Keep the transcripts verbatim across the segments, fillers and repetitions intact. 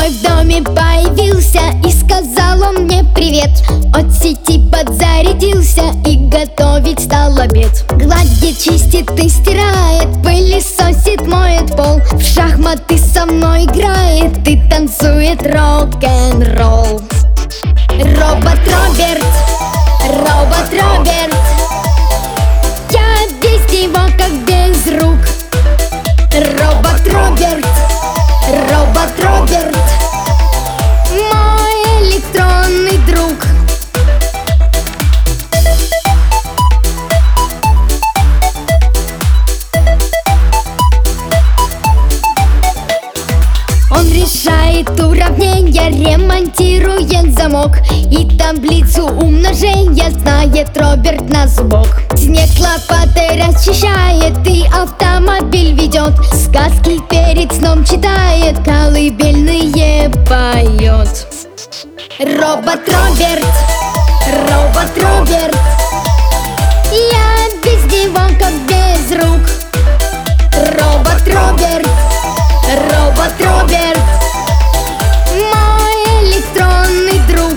в доме появился и сказал он мне привет. От сети подзарядился и готовить стал обед. Гладит, чистит и стирает, пылесосит, моет пол, в шахматы со мной играет и танцует рок-н-ролл. Робот Роберт, робот Роберт, я без него как без рук. Робот Роберт, робот Роберт, мой электронный друг. Он решает уравнения, ремонтирует замок и таблицу умножения знает Роберт на зубок. Снег лопатой расчищает и автомобиль ведет, сказки перед сном читает, колыбельные поет. Робот Роберт, робот Роберт, я без него как без рук. Робот Роберт, робот Роберт, мой электронный друг.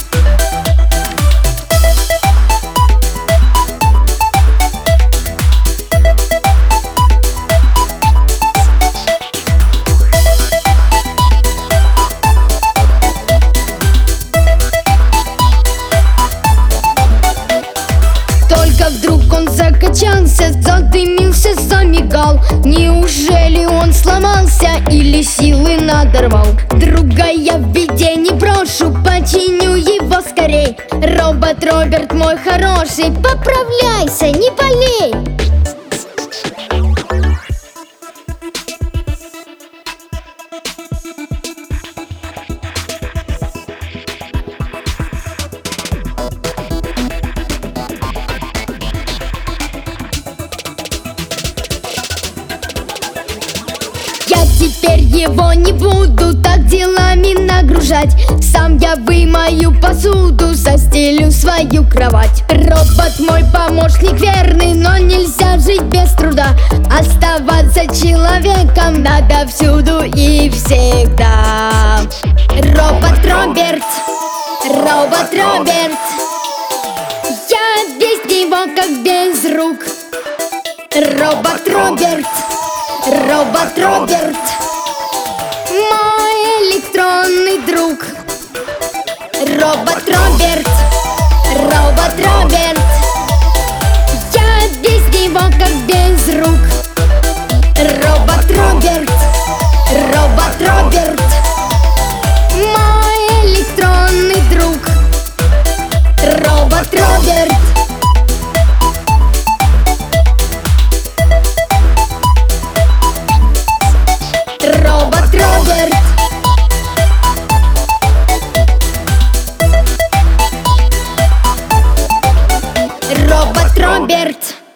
Только вдруг он закачался, задымился, замигал. Неужели он сломался или силы надорвал? Друга я в беде не брошу, починю его скорей. Робот Роберт мой хороший, поправляйся, не болей. Я теперь его не буду так делами нагружать. Сам я вымою посуду, застелю свою кровать. Робот мой помощник верный, но нельзя жить без труда. Оставаться человеком надо всюду и всегда. Робот Роберт, робот Роберт, я без него как без рук. Робот Роберт, робот Роберт, мой электронный друг. Робот Роберт, робот Роберт, я без него как без рук. Робот Роберт, робот Роберт, мой электронный друг. Робот Роберт. Робот Роберт, робот Роберт.